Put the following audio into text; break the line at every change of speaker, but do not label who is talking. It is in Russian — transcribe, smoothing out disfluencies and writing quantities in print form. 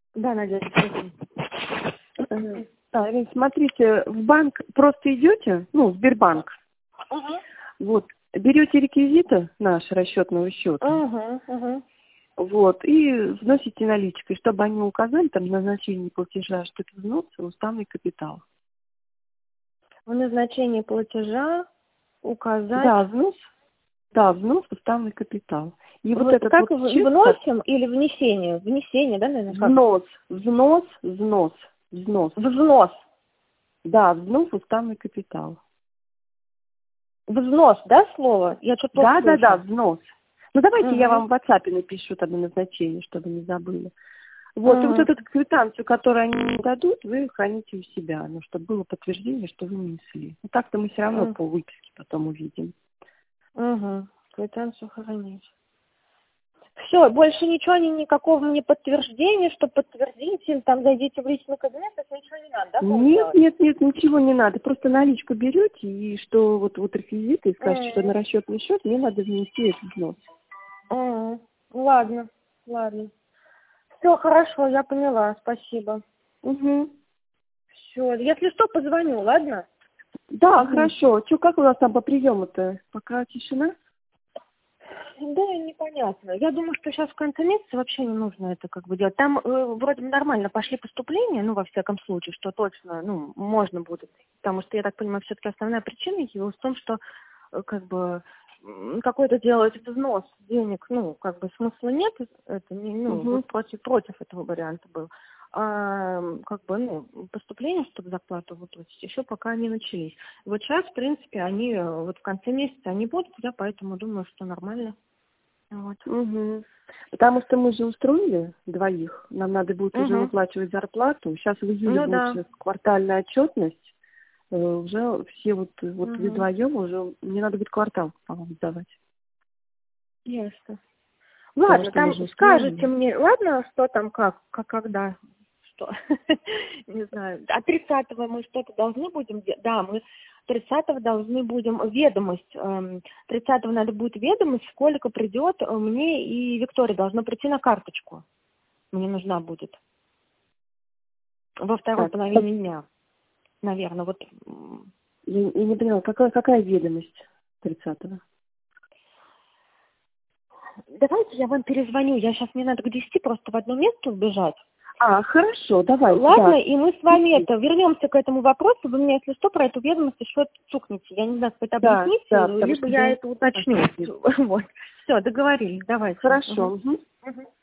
Да, Надя, спасибо.
Смотрите, в банк просто идете, ну, в Сбербанк, вот, берете реквизиты наши расчетного счета, вот, и вносите наличкой, чтобы они указали там назначение платежа, что это взнос в уставный капитал.
В назначении платежа указать...
Да, взнос в уставный капитал. И вот этот
как
вот чек,
вносим или внесение? Внесение, да, наверное?
Взнос.
Взнос.
Да, взнос в уставный капитал.
Взнос, да, слово? Я что-то
Да, взнос. Ну, давайте я вам в WhatsApp напишу тогда назначение, чтобы не забыли. Вот, и вот эту квитанцию, которую они дадут, вы храните у себя, ну, чтобы было подтверждение, что вы внесли. Ну, так-то мы все равно по выписке потом увидим.
Квитанцию хранить. Все, больше ничего, никакого мне подтверждения, что подтвердите, там зайдите в личный кабинет, это ничего не надо, да?
Нет, ничего не надо. Просто наличку берете, и что вот реквизиты, и скажете, что на расчетный счет мне надо внести этот взнос.
Ладно. Все, хорошо, я поняла, спасибо. Все, если что, позвоню, ладно?
Да, хорошо. Как у нас там по приему-то? Пока тишина?
Да, непонятно. Я думаю, что сейчас в конце месяца вообще не нужно это делать. Там вроде бы нормально пошли поступления, ну, во всяком случае, что точно, можно будет. Потому что, я так понимаю, все-таки основная причина его в том, что, какой-то делать взнос денег, смысла нет. Это не, против этого варианта был. Поступления, чтобы зарплату выплатить, еще пока не начались. Вот сейчас, в принципе, они в конце месяца они будут, я поэтому думаю, что нормально. Вот.
Потому что мы же устроили двоих, нам надо будет уже выплачивать зарплату. Сейчас в июле будет квартальная отчетность, уже все вдвоем уже, мне надо будет квартал, по-моему, сдавать.
Ясно. Ладно, там скажете мне, ладно, что там, когда, что, не знаю. А 30-го мы что-то должны будем делать? Да, мы 30-го должны будем ведомость. 30-го надо будет ведомость, сколько придет мне и Виктории. Должно прийти на карточку. Мне нужна будет. Во второй половине дня. Наверное, вот.
Я не поняла, какая ведомость 30-го?
Давайте я вам перезвоню. Мне надо к 10 просто в одно место убежать.
Хорошо, давайте.
Ладно, и мы с вами вернемся к этому вопросу. Вы мне, если что, про эту ведомость еще цукните. Я не знаю, как это объяснить, либо я это уточню. Вот. Все, договорились. Давайте.
Хорошо.